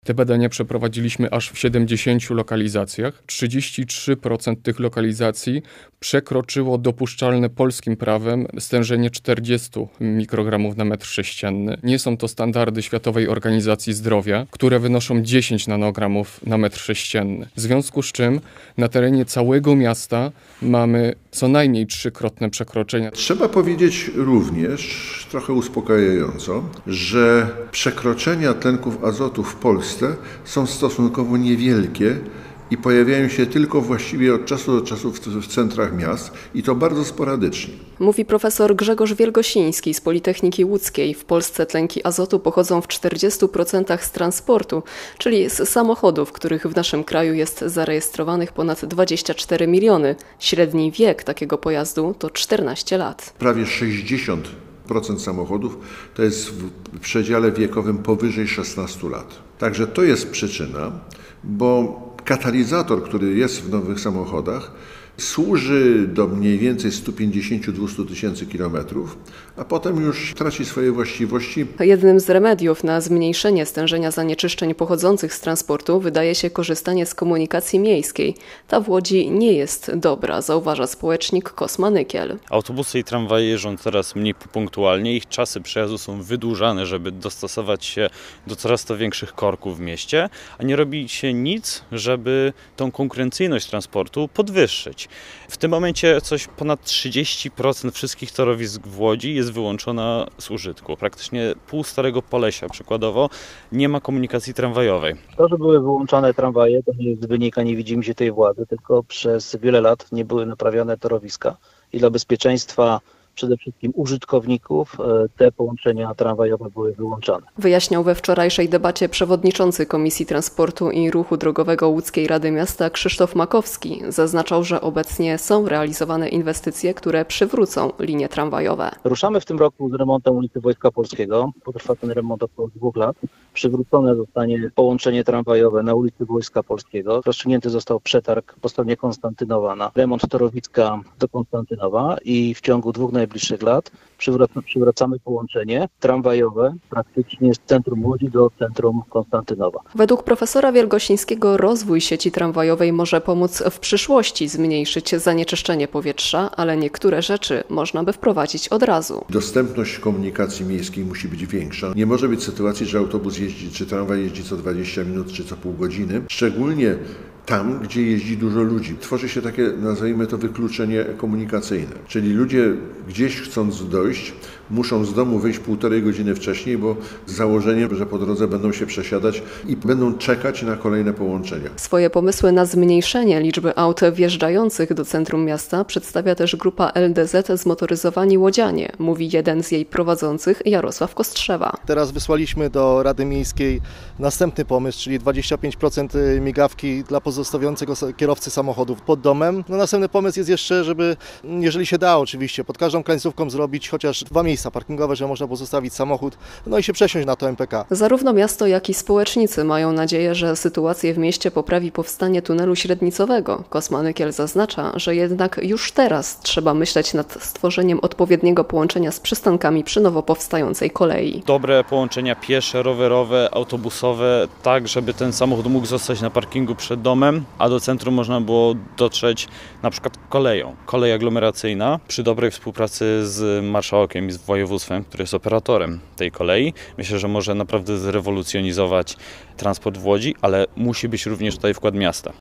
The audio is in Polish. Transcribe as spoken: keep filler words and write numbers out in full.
Te badania przeprowadziliśmy aż w siedemdziesięciu lokalizacjach. trzydzieści trzy procent tych lokalizacji przekroczyło dopuszczalne polskim prawem stężenie czterdzieści mikrogramów na metr sześcienny. Nie są to standardy Światowej Organizacji Zdrowia, które wynoszą dziesięć nanogramów na metr sześcienny. W związku z czym na terenie całego miasta mamy co najmniej trzykrotne przekroczenia. Trzeba powiedzieć również, trochę uspokajająco, że przekroczenia tlenków azotu w Polsce są stosunkowo niewielkie i pojawiają się tylko właściwie od czasu do czasu w, w centrach miast i to bardzo sporadycznie. Mówi profesor Grzegorz Wielgosiński z Politechniki Łódzkiej. W Polsce tlenki azotu pochodzą w czterdziestu procentach z transportu, czyli z samochodów, których w naszym kraju jest zarejestrowanych ponad dwadzieścia cztery miliony. Średni wiek takiego pojazdu to czternaście lat. Prawie sześćdziesiąt procent samochodów to jest w przedziale wiekowym powyżej szesnastu lat. Także to jest przyczyna, bo katalizator, który jest w nowych samochodach, służy do mniej więcej stu pięćdziesięciu do dwustu tysięcy kilometrów, a potem już traci swoje właściwości. Jednym z remediów na zmniejszenie stężenia zanieczyszczeń pochodzących z transportu wydaje się korzystanie z komunikacji miejskiej. Ta w Łodzi nie jest dobra, zauważa społecznik Kosma Nykiel. Autobusy i tramwaje jeżdżą coraz mniej punktualnie, ich czasy przejazdu są wydłużane, żeby dostosować się do coraz to większych korków w mieście, a nie robi się nic, żeby tą konkurencyjność transportu podwyższyć. W tym momencie coś ponad trzydzieści procent wszystkich torowisk w Łodzi jest wyłączona z użytku. Praktycznie pół Starego Polesia przykładowo nie ma komunikacji tramwajowej. To, że były wyłączane tramwaje, to nie jest wynik ani widzimisię tej władzy, tylko przez wiele lat nie były naprawiane torowiska i dla bezpieczeństwa przede wszystkim użytkowników te połączenia tramwajowe były wyłączane. Wyjaśniał we wczorajszej debacie przewodniczący Komisji Transportu i Ruchu Drogowego Łódzkiej Rady Miasta Krzysztof Makowski. Zaznaczał, że obecnie są realizowane inwestycje, które przywrócą linie tramwajowe. Ruszamy w tym roku z remontem ulicy Wojska Polskiego. Potrwa ten remont około dwóch lat. Przywrócone zostanie połączenie tramwajowe na ulicy Wojska Polskiego. Rozstrzygnięty został przetarg po stronie Konstantynowa na remont torowiska do Konstantynowa i w ciągu dwóch najbliższych lat przywrac- przywracamy połączenie tramwajowe praktycznie z centrum Łodzi do centrum Konstantynowa. Według profesora Wielgosińskiego rozwój sieci tramwajowej może pomóc w przyszłości zmniejszyć zanieczyszczenie powietrza, ale niektóre rzeczy można by wprowadzić od razu. Dostępność komunikacji miejskiej musi być większa. Nie może być sytuacji, że autobus jeździ, czy tramwaj jeździ co dwadzieścia minut, czy co pół godziny. Szczególnie tam, gdzie jeździ dużo ludzi. Tworzy się takie, nazwijmy to, wykluczenie komunikacyjne. Czyli ludzie gdzieś chcąc dojść, muszą z domu wyjść półtorej godziny wcześniej, bo z założeniem, że po drodze będą się przesiadać i będą czekać na kolejne połączenia. Swoje pomysły na zmniejszenie liczby aut wjeżdżających do centrum miasta przedstawia też grupa L D Z Zmotoryzowani Łodzianie, mówi jeden z jej prowadzących, Jarosław Kostrzewa. Teraz wysłaliśmy do Rady Miejskiej następny pomysł, czyli dwadzieścia pięć procent migawki dla pozostawiającego kierowcy samochodów pod domem. No, następny pomysł jest jeszcze, żeby, jeżeli się da oczywiście, pod każdą krańcówką zrobić chociaż dwa miejsca parkingowe, że można pozostawić samochód, no i się przesiąść na to M P K. Zarówno miasto, jak i społecznicy mają nadzieję, że sytuację w mieście poprawi powstanie tunelu średnicowego. Kosma Nykiel zaznacza, że jednak już teraz trzeba myśleć nad stworzeniem odpowiedniego połączenia z przystankami przy nowo powstającej kolei. Dobre połączenia piesze, rowerowe, autobusowe, tak żeby ten samochód mógł zostać na parkingu przed domem, a do centrum można było dotrzeć na przykład koleją. Kolej aglomeracyjna przy dobrej współpracy z marszałkiem i z województwem, który jest operatorem tej kolei. Myślę, że może naprawdę zrewolucjonizować transport w Łodzi, ale musi być również tutaj wkład miasta.